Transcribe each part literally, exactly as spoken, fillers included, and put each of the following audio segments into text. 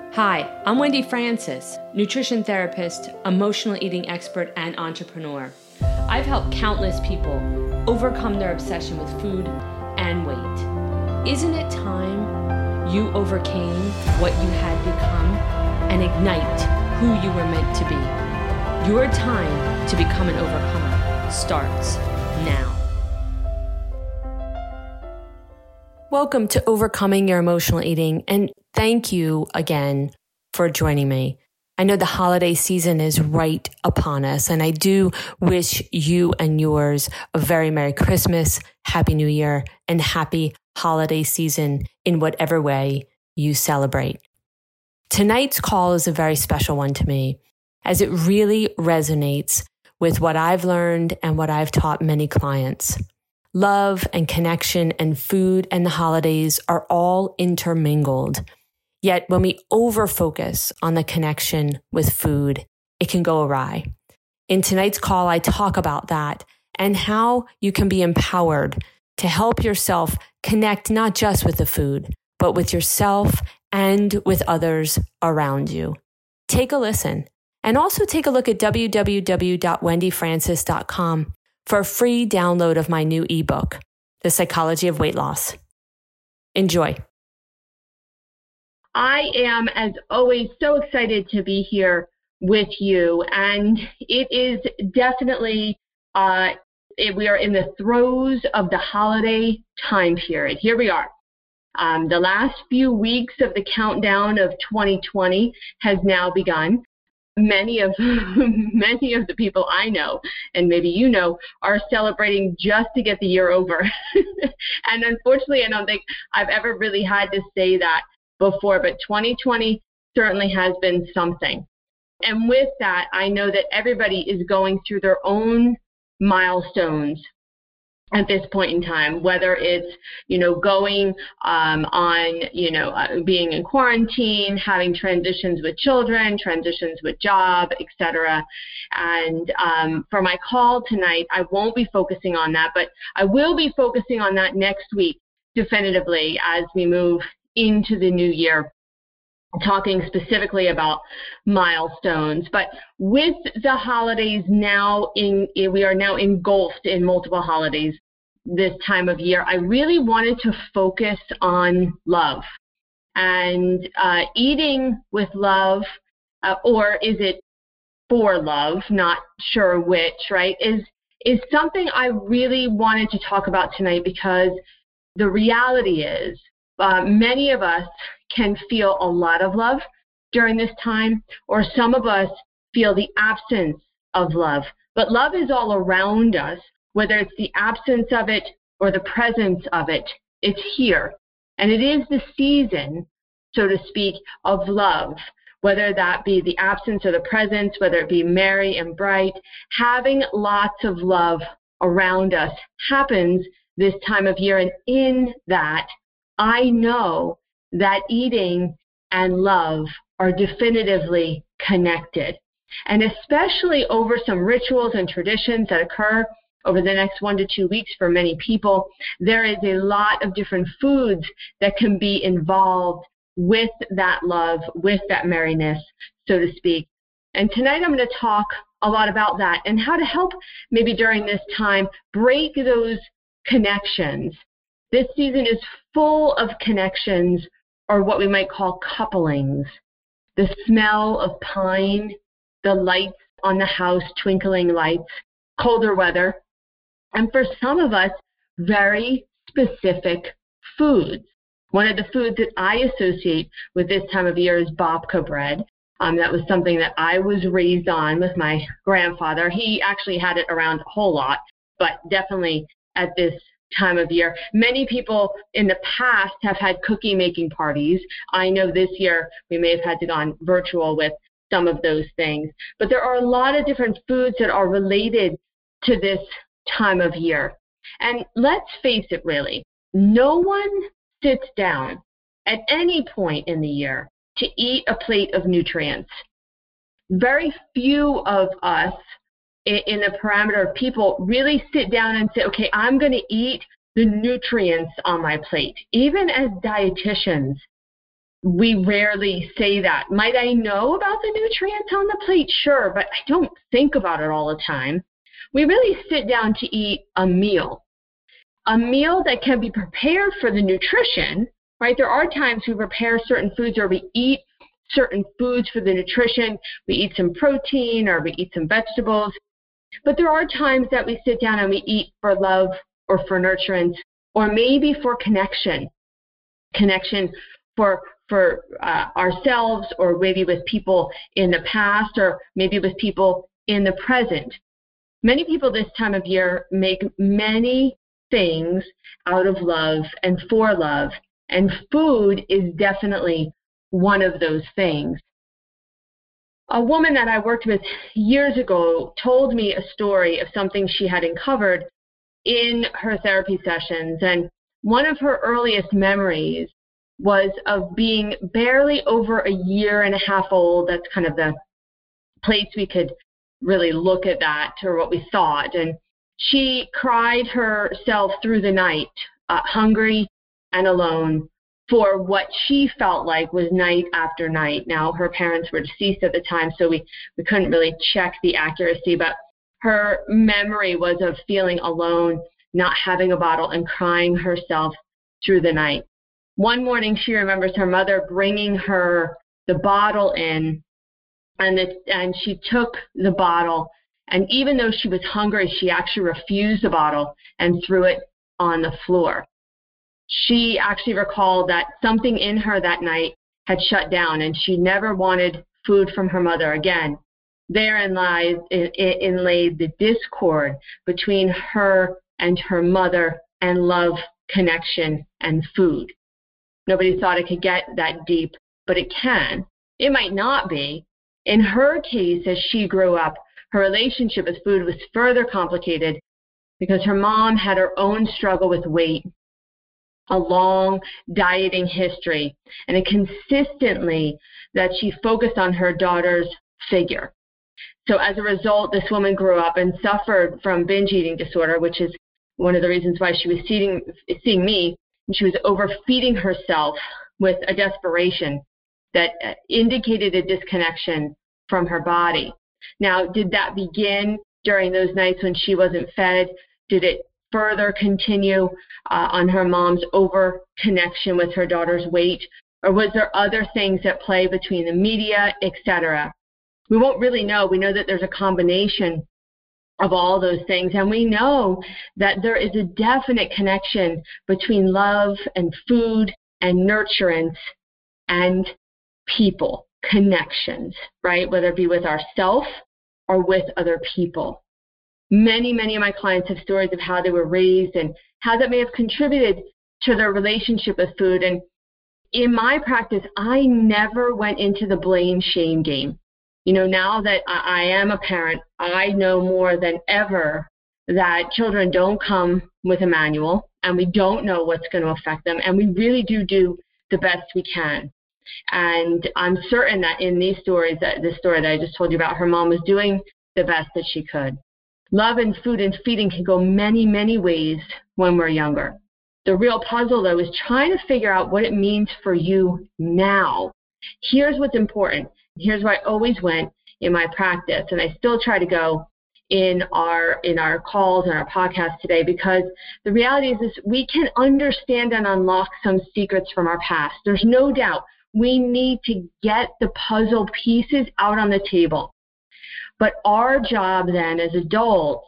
Hi, I'm Wendy Francis, nutrition therapist, emotional eating expert, and entrepreneur. I've helped countless people overcome their obsession with food and weight. Isn't it time you overcame what you had become and ignite who you were meant to be? Your time to become an overcomer starts now. Welcome to Overcoming Your Emotional Eating, and thank you again for joining me. I know the holiday season is right upon us, and I do wish you and yours a very Merry Christmas, Happy New Year, and happy holiday season in whatever way you celebrate. Tonight's call is a very special one to me, as it really resonates with what I've learned and what I've taught many clients. Love and connection and food and the holidays are all intermingled. Yet when we overfocus on the connection with food, it can go awry. In tonight's call, I talk about that and how you can be empowered to help yourself connect not just with the food, but with yourself and with others around you. Take a listen and also take a look at w w w dot wendy francis dot com for a free download of my new ebook, The Psychology of Weight Loss. Enjoy. I am, as always, so excited to be here with you, and it is definitely, uh, it, we are in the throes of the holiday time period. Here we are. Um, the last few weeks of the countdown of twenty twenty has now begun. Many of many of the people I know, and maybe you know, are celebrating just to get the year over. And unfortunately, I don't think I've ever really had to say that before, but twenty twenty certainly has been something. And with that, I know that everybody is going through their own milestones at this point in time, whether it's, you know, going um, on, you know, uh, being in quarantine, having transitions with children, transitions with job, et cetera. And um, for my call tonight, I won't be focusing on that, but I will be focusing on that next week definitively as we move into the new year, talking specifically about milestones. But with the holidays now, in we are now engulfed in multiple holidays this time of year, I really wanted to focus on love and uh, eating with love, uh, or is it for love? Not sure which, right? Is is something I really wanted to talk about tonight, because the reality is uh, many of us can feel a lot of love during this time, or some of us feel the absence of love. But love is all around us, whether it's the absence of it or the presence of it. It's here. And it is the season, so to speak, of love, whether that be the absence or the presence, whether it be merry and bright. Having lots of love around us happens this time of year. And in that, I know that eating and love are definitively connected. And especially over some rituals and traditions that occur over the next one to two weeks for many people, there is a lot of different foods that can be involved with that love, with that merriness, so to speak. And tonight I'm going to talk a lot about that and how to help maybe during this time break those connections. This season is full of connections, or what we might call couplings. The smell of pine, the lights on the house, twinkling lights, colder weather, and for some of us, very specific foods. One of the foods that I associate with this time of year is babka bread. Um, that was something that I was raised on with my grandfather. He actually had it around a whole lot, but definitely at this time of year. Many people in the past have had cookie making parties. I know this year we may have had to go on virtual with some of those things, but there are a lot of different foods that are related to this time of year. And let's face it, really, no one sits down at any point in the year to eat a plate of nutrients. Very few of us in the parameter of people really sit down and say, okay, I'm going to eat the nutrients on my plate. Even as dietitians, we rarely say that. Might I know about the nutrients on the plate? Sure, but I don't think about it all the time. We really sit down to eat a meal, a meal that can be prepared for the nutrition, right? There are times we prepare certain foods or we eat certain foods for the nutrition. We eat some protein or we eat some vegetables. But there are times that we sit down and we eat for love or for nurturance or maybe for connection, connection for for uh, ourselves or maybe with people in the past or maybe with people in the present. Many people this time of year make many things out of love and for love, and food is definitely one of those things. A woman that I worked with years ago told me a story of something she had uncovered in her therapy sessions, and one of her earliest memories was of being barely over a year and a half old. That's kind of the place we could really look at that, or what we thought. And she cried herself through the night, uh, hungry and alone, for what she felt like was night after night. Now, her parents were deceased at the time, so we, we couldn't really check the accuracy, but her memory was of feeling alone, not having a bottle, and crying herself through the night. One morning, she remembers her mother bringing her the bottle in, and, it, and she took the bottle, and even though she was hungry, she actually refused the bottle and threw it on the floor. She actually recalled that something in her that night had shut down, and she never wanted food from her mother again. Therein lies in, in laid the discord between her and her mother and love, connection, and food. Nobody thought it could get that deep, but it can. It might not be. In her case, as she grew up, her relationship with food was further complicated because her mom had her own struggle with weight, a long dieting history, and it consistently that she focused on her daughter's figure. So as a result, this woman grew up and suffered from binge eating disorder, which is one of the reasons why she was seeing, seeing me, and she was overfeeding herself with a desperation that indicated a disconnection from her body. Now, did that begin during those nights when she wasn't fed? Did it further continue uh, on her mom's over connection with her daughter's weight? Or was there other things at play between the media, et cetera? We won't really know. We know that there's a combination of all those things. And we know that there is a definite connection between love and food and nurturance and people, connections, right? Whether it be with ourselves or with other people. Many, many of my clients have stories of how they were raised and how that may have contributed to their relationship with food. And in my practice, I never went into the blame shame game. You know, now that I am a parent, I know more than ever that children don't come with a manual, and we don't know what's going to affect them, and we really do do the best we can. And I'm certain that in these stories, that this story that I just told you about, her mom was doing the best that she could. Love and food and feeding can go many, many ways when we're younger. The real puzzle, though, is trying to figure out what it means for you now. Here's what's important. Here's where I always went in my practice, and I still try to go in our in our calls and our podcasts today, because the reality is, is we can understand and unlock some secrets from our past. There's no doubt we need to get the puzzle pieces out on the table. But our job then as adults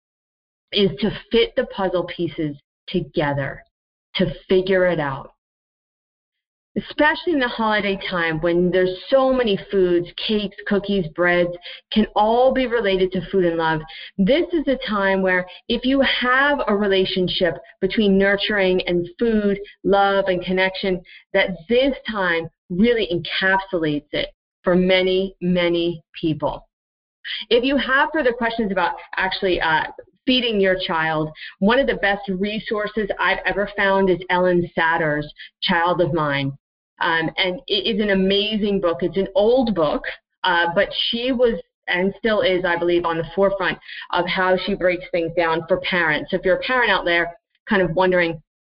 is to fit the puzzle pieces together, to figure it out. Especially in the holiday time when there's so many foods, cakes, cookies, breads, can all be related to food and love. This is a time where if you have a relationship between nurturing and food, love and connection, that this time really encapsulates it for many, many people. If you have further questions about actually uh, feeding your child, one of the best resources I've ever found is Ellen Satter's Child of Mine. Um, and it is an amazing book. It's an old book, uh, but she was and still is, I believe, on the forefront of how she breaks things down for parents. So if you're a parent out there kind of wondering,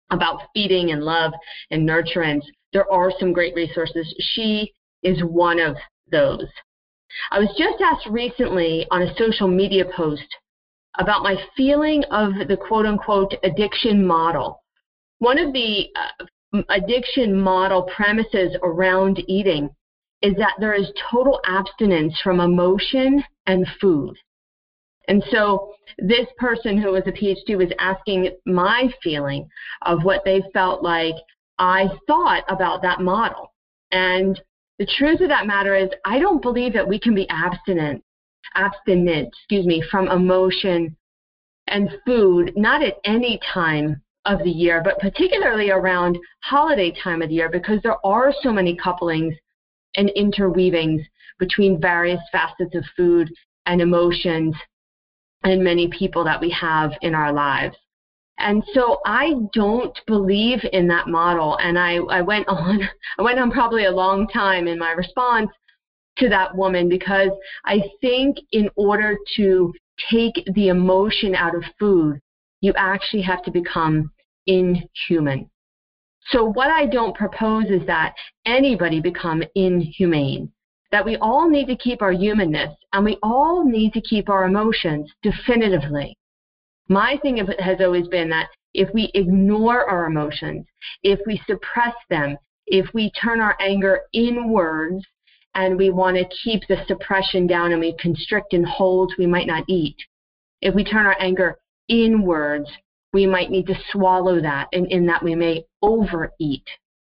about feeding and love and nurturance, there are some great resources. She is one of those. I was just asked recently on a social media post about my feeling of the quote-unquote addiction model. One of the uh, addiction model premises around eating is that there is total abstinence from emotion and food. And so this person who was a P H D was asking my feeling of what they felt like I thought about that model. And the truth of that matter is I don't believe that we can be abstinent, abstinent, excuse me, from emotion and food, not at any time of the year, but particularly around holiday time of the year, because there are so many couplings and interweavings between various facets of food and emotions and many people that we have in our lives. And so I don't believe in that model. And I, I went on, I went on probably a long time in my response to that woman, because I think in order to take the emotion out of food, you actually have to become inhuman. So what I don't propose is that anybody become inhumane, that we all need to keep our humanness and we all need to keep our emotions definitively. My thing of it has always been that if we ignore our emotions, if we suppress them, if we turn our anger inwards and we want to keep the suppression down and we constrict and hold, we might not eat. If we turn our anger inwards, we might need to swallow that, and in that we may overeat.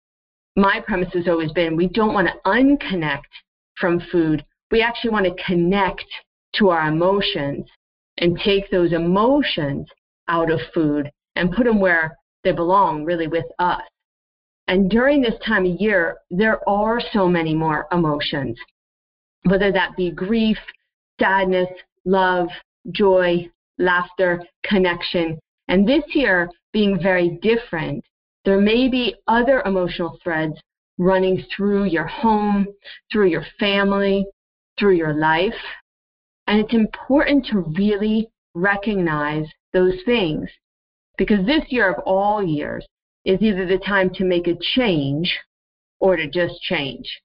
My premise has always been we don't want to unconnect from food. We actually want to connect to our emotions and take those emotions out of food and put them where they belong, really with us. And during this time of year, there are so many more emotions, whether that be grief, sadness, love, joy, laughter, connection. And this year being very different, there may be other emotional threads running through your home, through your family, through your life. And it's important to really recognize those things, because this year of all years is either the time to make a change or to just change.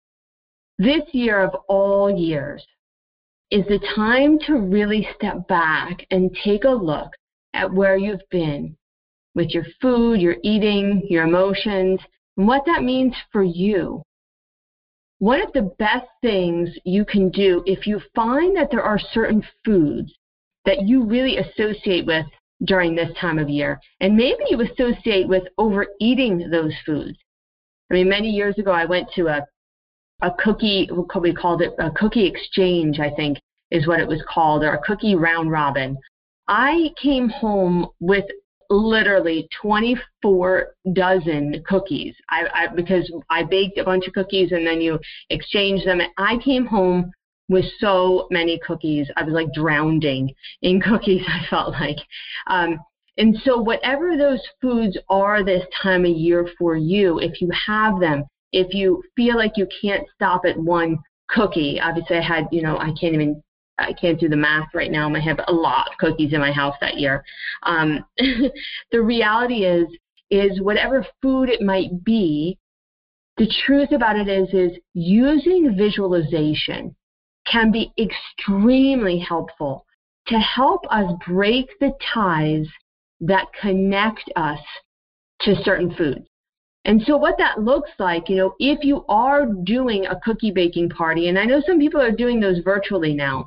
This year of all years is the time to really step back and take a look at where you've been with your food, your eating, your emotions, and what that means for you. One of the best things you can do if you find that there are certain foods that you really associate with during this time of year, and maybe you associate with overeating those foods. I mean, many years ago, I went to a, a cookie, we called it a cookie exchange, I think is what it was called, or a cookie round robin. I came home with literally twenty-four dozen cookies I, I, because I baked a bunch of cookies and then you exchange them. I came home with so many cookies. I was like drowning in cookies, I felt like. Um, and so whatever those foods are this time of year for you, if you have them, if you feel like you can't stop at one cookie, obviously I had, you know, I can't even I can't do the math right now. I have a lot of cookies in my house that year. Um, the reality is, is whatever food it might be, the truth about it is, is using visualization can be extremely helpful to help us break the ties that connect us to certain foods. And so what that looks like, you know, if you are doing a cookie baking party, and I know some people are doing those virtually now,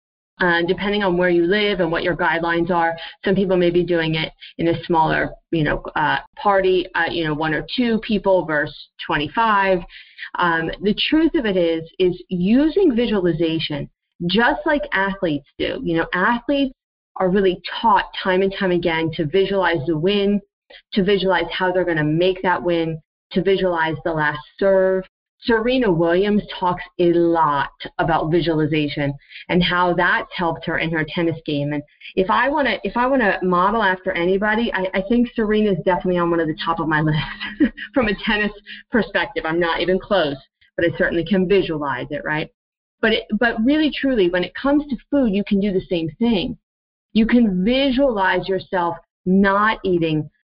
Uh, depending on where you live and what your guidelines are. Some people may be doing it in a smaller, you know, uh, party, uh, you know, one or two people versus twenty-five. Um, the truth of it is, is using visualization, just like athletes do. You know, athletes are really taught time and time again to visualize the win, to visualize how they're going to make that win, to visualize the last serve. Serena Williams talks a lot about visualization and how that's helped her in her tennis game. And if I want to, if I want to model after anybody, I, I think Serena is definitely on one of the top of my list from a tennis perspective. I'm not even close, but I certainly can visualize it, right? But it, but really, truly, when it comes to food, you can do the same thing. You can visualize yourself not eating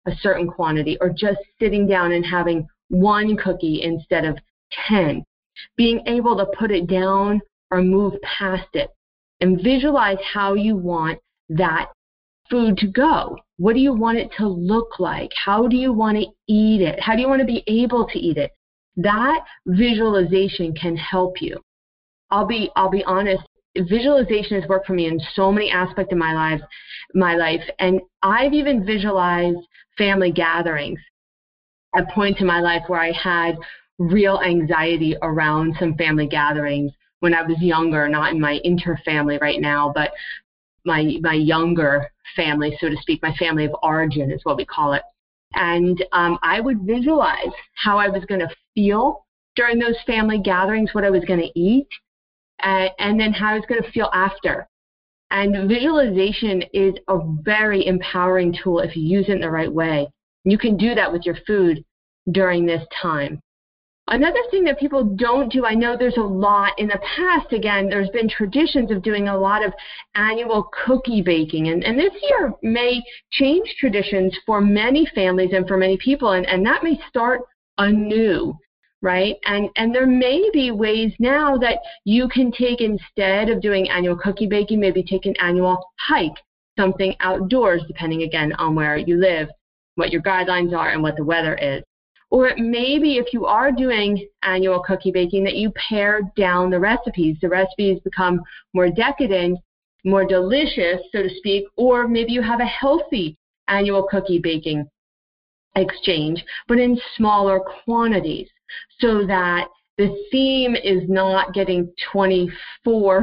a certain quantity, or just sitting down and having one cookie instead of ten. Being able to put it down or move past it and visualize how you want that food to go. What do you want it to look like? How do you want to eat it? How do you want to be able to eat it? That visualization can help you. I'll be I'll be honest, visualization has worked for me in so many aspects of my life, my life, and I've even visualized family gatherings at points in my life where I had real anxiety around some family gatherings when I was younger, not in my inter-family right now, but my my younger family, so to speak, my family of origin is what we call it. And um, I would visualize how I was going to feel during those family gatherings, what I was going to eat, and, and then how I was going to feel after. And visualization is a very empowering tool if you use it in the right way. You can do that with your food during this time. Another thing that people don't do, I know there's a lot in the past, again, there's been traditions of doing a lot of annual cookie baking. And, and this year may change traditions for many families and for many people, and, and that may start anew, right? And, and there may be ways now that you can take, instead of doing annual cookie baking, maybe take an annual hike, something outdoors, depending, again, on where you live, what your guidelines are, and what the weather is. Or maybe if you are doing annual cookie baking, that you pare down the recipes. The recipes become more decadent, more delicious, so to speak, or maybe you have a healthy annual cookie baking exchange, but in smaller quantities, so that the theme is not getting twenty-four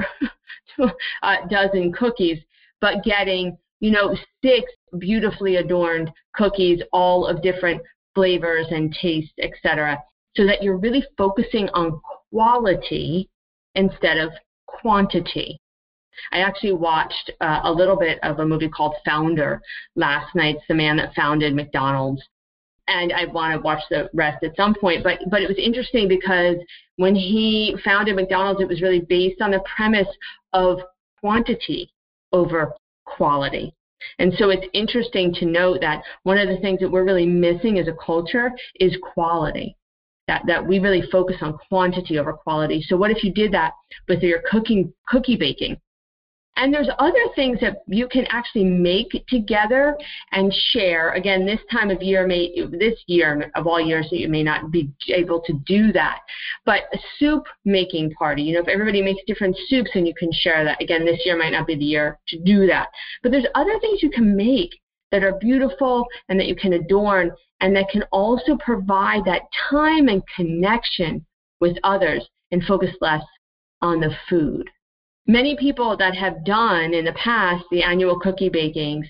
uh, dozen cookies, but getting, you know, six beautifully adorned cookies, all of different flavors and taste, et cetera, so that you're really focusing on quality instead of quantity. I actually watched uh, a little bit of a movie called Founder last night. It's the man that founded McDonald's, and I want to watch the rest at some point. But but it was interesting because when he founded McDonald's, it was really based on the premise of quantity over quality. And so it's interesting to note that one of the things that we're really missing as a culture is quality, that, that we really focus on quantity over quality. So what if you did that with your cooking, cookie baking? And there's other things that you can actually make together and share. Again, this time of year, may, this year of all years, you may not be able to do that. But a soup making party, you know, if everybody makes different soups and you can share that. Again, this year might not be the year to do that. But there's other things you can make that are beautiful and that you can adorn, and that can also provide that time and connection with others and focus less on the food. Many people that have done in the past the annual cookie bakings,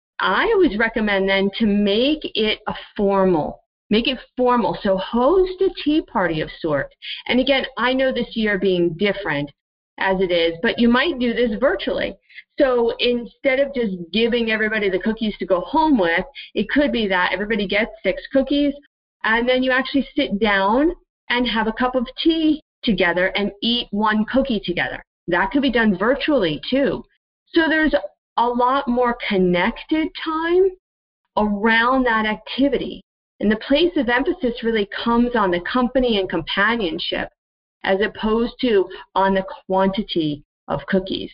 I always recommend then to make it a formal, make it formal. So host a tea party of sort. And again, I know this year being different as it is, but you might do this virtually. So instead of just giving everybody the cookies to go home with, it could be that everybody gets six cookies, and then you actually sit down and have a cup of tea together and eat one cookie together. That could be done virtually too. So there's a lot more connected time around that activity. And the place of emphasis really comes on the company and companionship as opposed to on the quantity of cookies.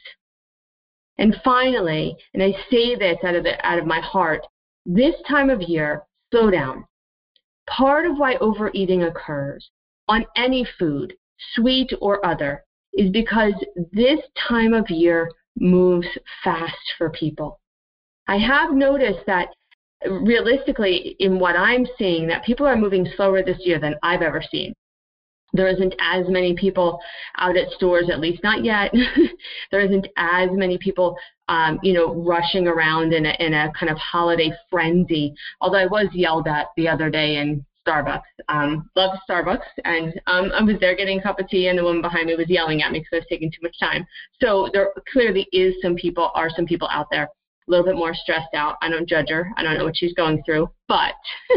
And finally, and I say this out of, the, out of my heart, this time of year, slow down. Part of why overeating occurs on any food, sweet or other, is because this time of year moves fast for people. I have noticed that realistically in what I'm seeing, that people are moving slower this year than I've ever seen. There isn't as many people out at stores, at least not yet. There isn't as many people, um, you know, rushing around in a, in a kind of holiday frenzy. Although I was yelled at the other day in Starbucks. Um, love Starbucks, and um, I was there getting a cup of tea, and the woman behind me was yelling at me because I was taking too much time. So there clearly is some people, are some people out there a little bit more stressed out. I don't judge her. I don't know what she's going through, but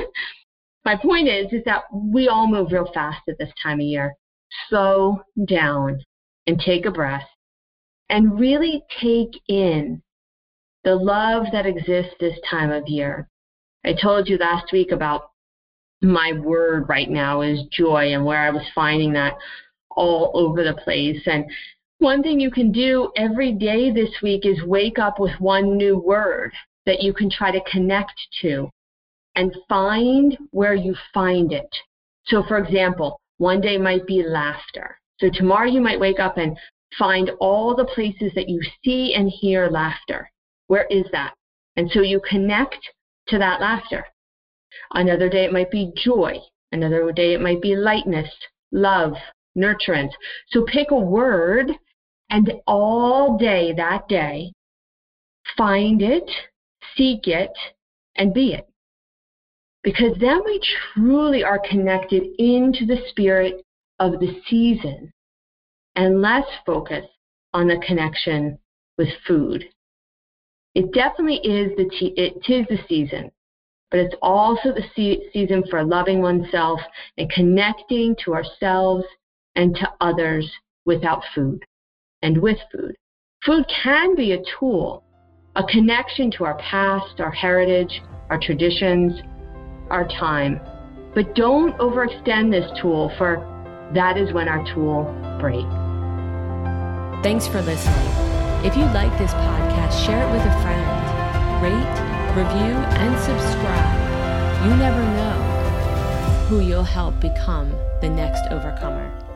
my point is, is that we all move real fast at this time of year. Slow down and take a breath and really take in the love that exists this time of year. I told you last week about my word right now is joy, and where I was finding that all over the place. And one thing you can do every day this week is wake up with one new word that you can try to connect to and find where you find it. So for example, one day might be laughter. So tomorrow you might wake up and find all the places that you see and hear laughter. Where is that? And so you connect to that laughter. Another day it might be joy. Another day it might be lightness, love, nurturance. So pick a word and all day that day, find it, seek it, and be it. Because then we truly are connected into the spirit of the season and less focus on the connection with food. It definitely is the te- it is the season, but it's also the se- season for loving oneself and connecting to ourselves and to others without food and with food. Food can be a tool, a connection to our past, our heritage, our traditions, our time. But don't overextend this tool, for that is when our tool breaks. Thanks for listening. If you like this podcast, share it with a friend. Rate, review, and subscribe. You never know who you'll help become the next overcomer.